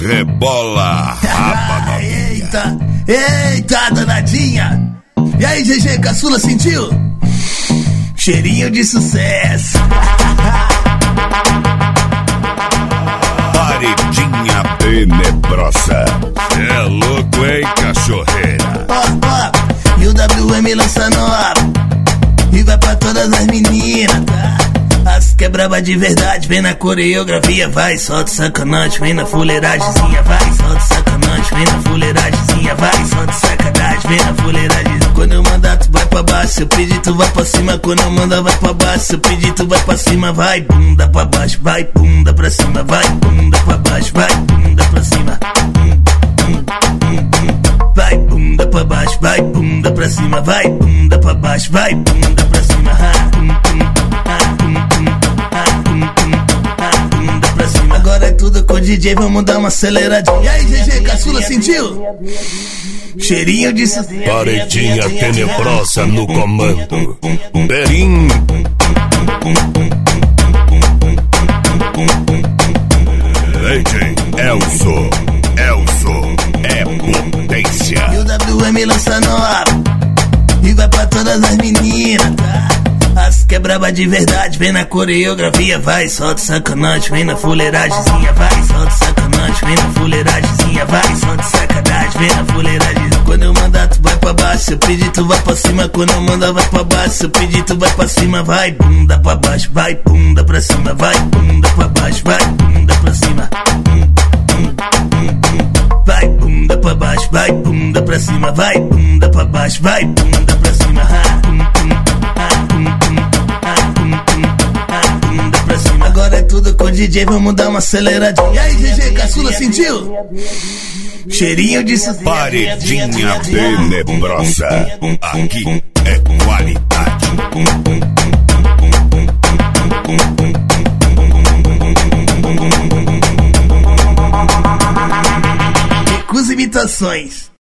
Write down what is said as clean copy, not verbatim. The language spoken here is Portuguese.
Rebola, raba novinha. Eita, danadinha. E aí, GG, caçula, sentiu? Cheirinho de sucesso. Paredinha tenebrosa. É louco, hein, cachorreira? E o WM lança nova e vai pra todas as meninas, tá? As que é braba de verdade, vem na coreografia, vai, solta sacanagem, vem na fuleiragemzinha, vai, solta sacanagem, vem na fuleiragemzinha, vai, solta sacanagem, vem na fuleiragem. Quando eu mandar tu vai pra baixo, se eu pedir tu vai pra cima, quando eu mandar vai pra baixo, se eu pedir tu vai pra cima, vai, bunda pra baixo, vai, bunda pra cima, vai, bunda pra baixo, vai, bunda pra cima. Vai, bunda pra baixo, vai, bunda pra cima, vai, bunda pra baixo, vai, bunda pra cima. Bunda pra cima. Agora é tudo com o DJ, vamos dar uma aceleradinha. E aí, GG, caçula, sentiu? Cheirinho de sucesso. Paredinha tenebrosa no comando. Berim. DJ Elzo é potência. E o WM lança nova e vai pra todas as meninas, tá? As que é braba de verdade, vem na coreografia, vai, solta sacanagem, vem na fuleiragemzinha, vai, solta sacanagem, vem na fuleiragemzinha, vai, solta sacanagem, vem na fuleiragem. Quando eu mandar tu vai pra baixo, se eu pedir tu vai pra cima, quando eu mandar vai pra baixo, se eu pedir tu vai pra cima, vai, bunda pra baixo, vai, bunda pra cima, vai, bunda pra baixo, vai, bunda pra cima. Vai, bunda pra baixo, vai, bunda pra cima, vai, bunda pra baixo, vai, bunda pra cima. Bunda pra cima. Agora é tudo com o DJ, vamos dar uma aceleradinha. E aí, GG, caçula, sentiu? Cheirinho de sucesso. Paredinha tenebrosa. Aqui é qualidade. Recusa imitações.